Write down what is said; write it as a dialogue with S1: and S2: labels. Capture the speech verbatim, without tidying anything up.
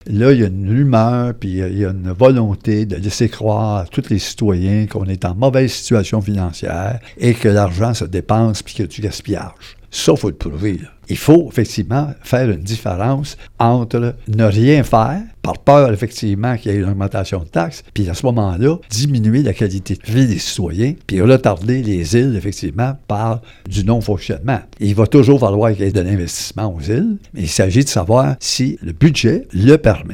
S1: Là, il y a une rumeur, puis il y a une volonté de laisser croire à tous les citoyens qu'on est en mauvaise situation financière et que l'argent se dépense puis qu'il y a du gaspillage. Ça, il faut le prouver. Là. Il faut effectivement faire une différence entre ne rien faire, par peur effectivement qu'il y ait une augmentation de taxes, puis à ce moment-là, diminuer la qualité de vie des citoyens, puis retarder les îles effectivement par du non-fonctionnement. Il va toujours falloir qu'il y ait de l'investissement aux îles, mais il s'agit de savoir si le budget le permet.